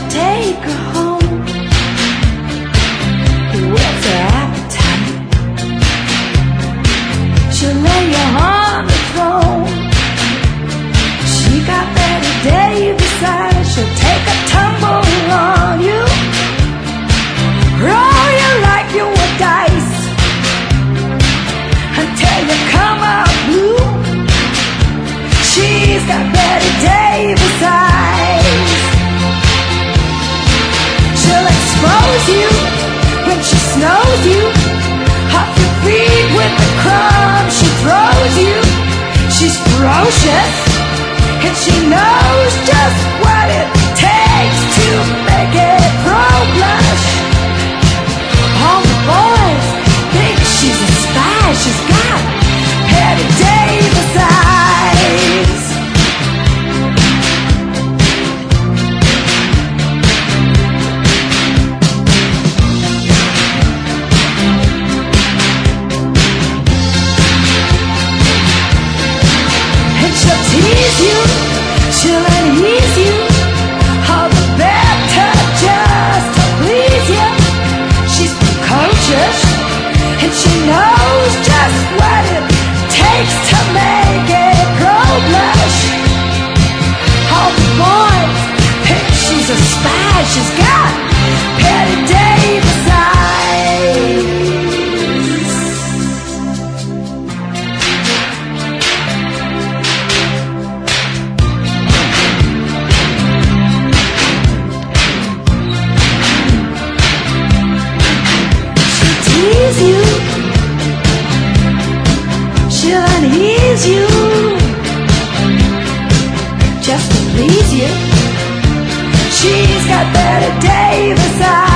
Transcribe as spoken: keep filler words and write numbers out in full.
take her home with her appetite. She'll lay you on the throne. She got Betty Davis eyes. She'll take a tumble on you, roll you like you were dice until you come out blue. She's got Betty Davis eyes. She'll expose you when she snows you off your feet with the crumbs she throws you. She's ferocious and she knows just what it takes to make it pro-blush. All the boys think she's a spy. She's got Betty Davis eyes. And she'll tease you, she'll unease you, all the better just to please you. She's precocious and she knows just what it takes to make it go blush. All the boys think she's a spy. She's got Betty Davis eyes. She'll tease you, she'll unease you just to please you. She's got Betty Davis eyes.